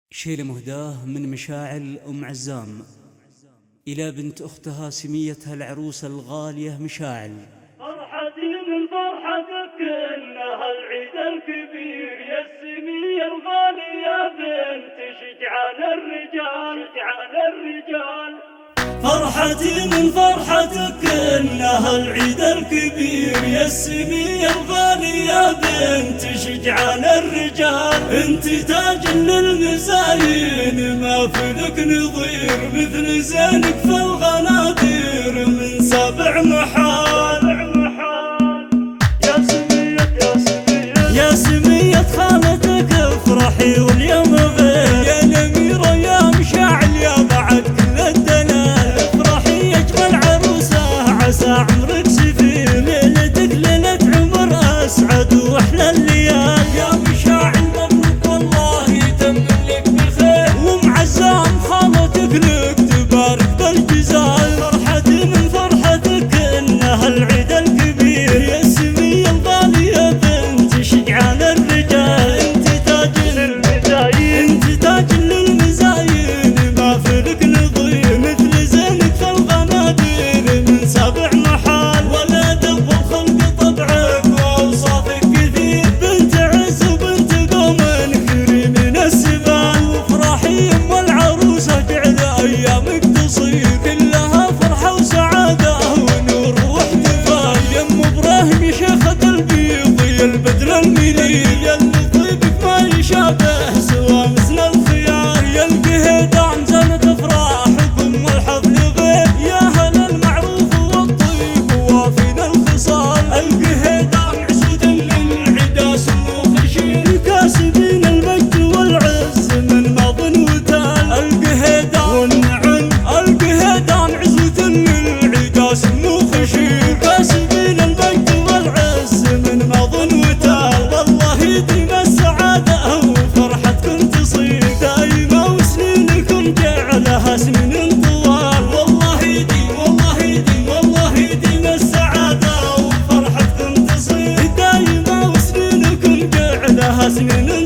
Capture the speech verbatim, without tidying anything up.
شيل مهداه من مشاعل أم عزام إلى بنت أختها سميتها العروسة الغالية مشاعل. فرحتي من فرحتك إنها العيد الكبير يا السمية الغالية بنت شجعان الرجال شجعان الرجال. فرحتي من فرحتك إنها العيد الكبير يا السمية الغالية بنت شجعان الرجال. انت تاج للمزاين ما فلك نظير مثل زينك في الغنادير من سبع محال. يا سمية يا سمية يا سمية خالتك افرحي واليوم غير يا الأميرة يا مشاعل يا بعد كل الدلال. افرحي يا اجمل عروسة عسى عمرك سفير ليلتك ليلة عمر اسعد واحلى الليال. يا مشاعل مبروك والله يتمم لك بخير وام عزام خالتك لك تبارك بالجزال. فرحتي من فرحتك انها العيد الكبير يا السمية الغالية بنت شجعان الرجال. انت تاج للمزاين انت تاج للمزاين ما فلك نظير مثل زينك في الغنادير من سبع محال. ولا دب الخلق طبعك واوصافك كثير بنت عز وبنت قوم كريم من السبال. وافرحي ام العروسة جعل ايامك تصير كلها فرحة وسعادة ونور واحتفال. يا ام ابراهيم يا شيخة البيض يا البدر المنير يا اللي طيبك ما يشابه سوى مثل الخيار. يا القهيدان زانت افراحكم والحفل غير يا هلا المعروف والطيب ووافين الخصال. القهيدان عسود للعدا سمو خشير كاسبين المجد والعز من ماض وتال. القهيدان والنعم القهيدان عزوة للعدا سمو خشير كاسبين المجد والعز من ماض وتال. والله يديم السعادة وفرحتكم تصير دايمة وسنينكم جعلها سنين طوال. والله يديم والله يديم والله يديم السعادة وفرحتكم تصير دايمة وسنينكم جعلها سنين